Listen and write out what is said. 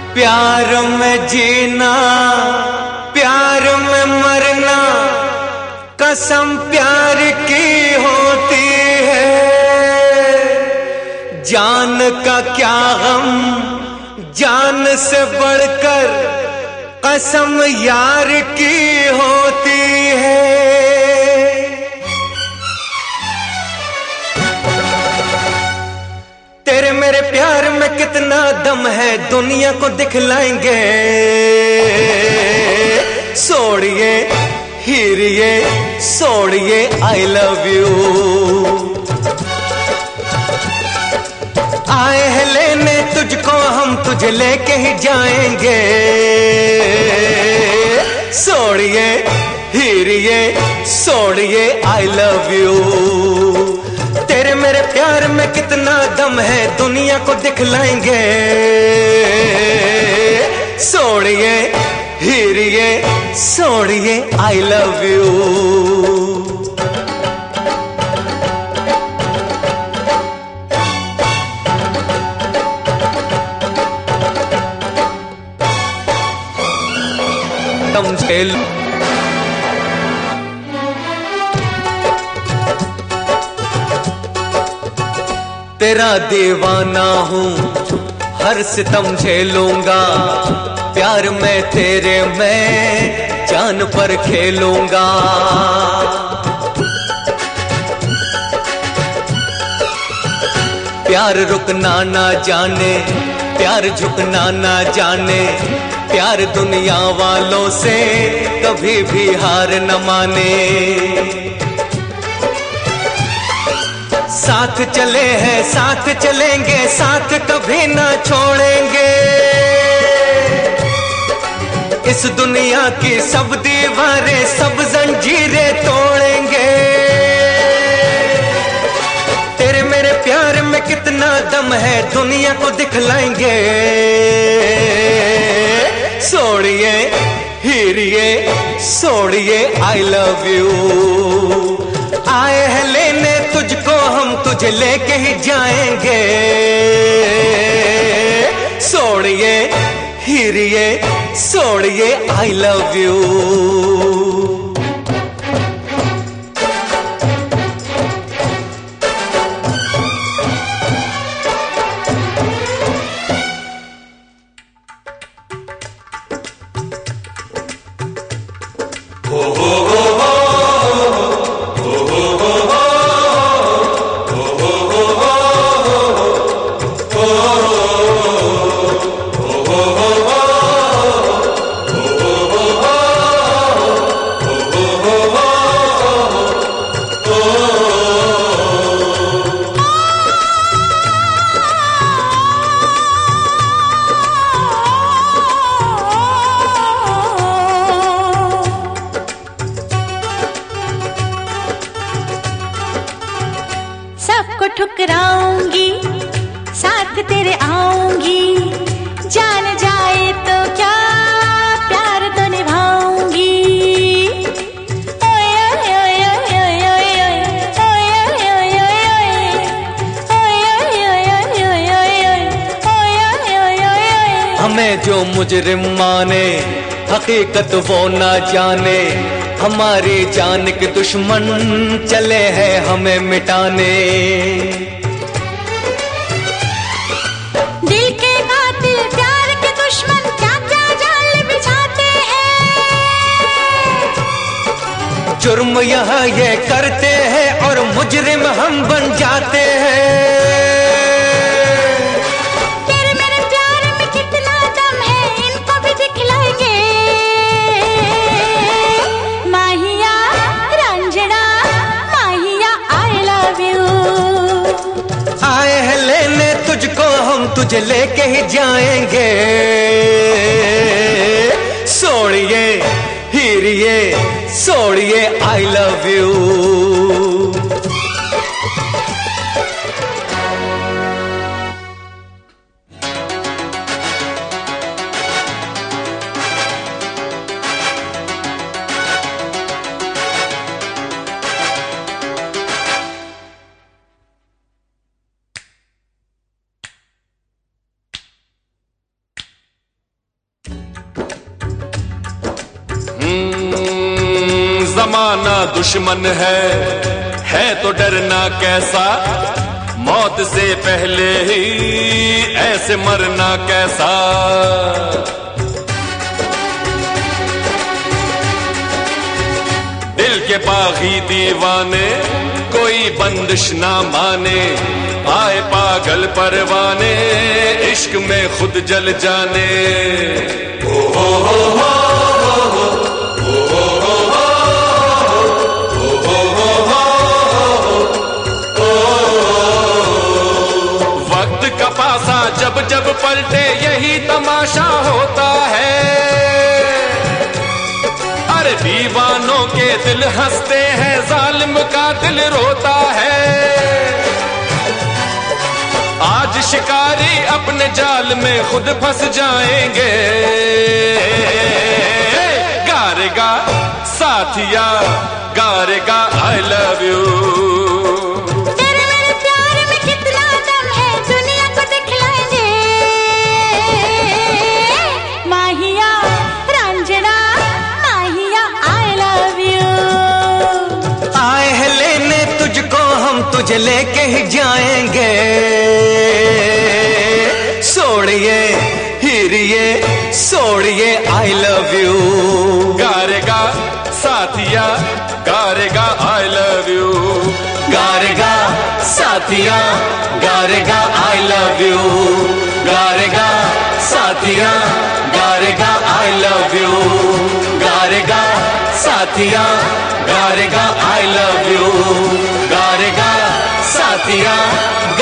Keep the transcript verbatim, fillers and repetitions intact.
प्यार में जीना प्यार में मरना कसम प्यार की होती है। जान का क्या गम जान से बढ़कर कसम यार की होती है। तेरे मेरे प्यार में कितना दम है दुनिया को दिखलाएंगे। सोड़िए हीरिए सोड़िए आई लव यू। आए हैं लेने तुझको हम तुझे लेके ही जाएंगे। सोड़िए हीरिए सोड़िए आई लव यू। तेरे मेरे प्यार में कितना दम है दुनिया को दिखलाएंगे। सोड़िए हीरिए सोड़िए आई लव यू। समझेल तेरा दीवाना हूँ हर सितम झेलूंगा। प्यार में तेरे मैं जान पर खेलूंगा। प्यार रुकना ना जाने प्यार झुकना ना जाने। प्यार दुनिया वालों से कभी भी हार न माने। साथ चले हैं साथ चलेंगे साथ कभी ना छोड़ेंगे। इस दुनिया की सब दीवारें सब जंजीरें तोड़ेंगे। तेरे मेरे प्यार में कितना दम है दुनिया को दिखलाएंगे। सोड़िए हीरिए सोड़िए आई लव यू। आए हैं लेने तुझको हम तुझे लेके ही जाएंगे। सोड़िए हीरिए सोड़िए आई लव यू। ठुकराऊंगी साथ तेरे आऊंगी। जान जाए तो क्या प्यार तो निभाऊंगी। हमें जो मुजरिम माने हकीकत वो ना जाने। हमारी जान के दुश्मन चले हैं हमें मिटाने। दिल के कातिल प्यार के दुश्मन क्या क्या जाल बिछाते हैं। जुर्म यहाँ ये करते हैं और मुजरिम हम बन जाते हैं। तेरे मेरे प्यार में कितना दम है इनको भी दिखलाएंगे। माहिया रंजना माहिया आई लव यू। आए हैं लेने तुझको हम तुझे लेके ही जाएंगे। सोड़िए हीरिए सोड़िए आई लव यू। जमाना दुश्मन है है तो डरना कैसा, मौत से पहले ही ऐसे मरना कैसा। दिल के बागी दीवाने कोई बंदिश ना माने, आए पागल परवाने इश्क में खुद जल जाने। ओ हो हो हो जब जब पलटे यही तमाशा होता है, अरे दीवानों के दिल हंसते हैं, जालिम का दिल रोता है। आज शिकारी अपने जाल में खुद फंस जाएंगे, गारेगा साथिया गारेगा आई लव यू। तुझे लेके ही जाएंगे, सोड़िए हीरिए सोड़िए आई लव यू। गारेगा साथिया गारेगा आई लव यू, गारेगा साथिया गारेगा आई लव यू, गारेगा साथिया गारेगा आई लव यू, गारेगा साथिया गारेगा आई लव यू, गारेगा साथिया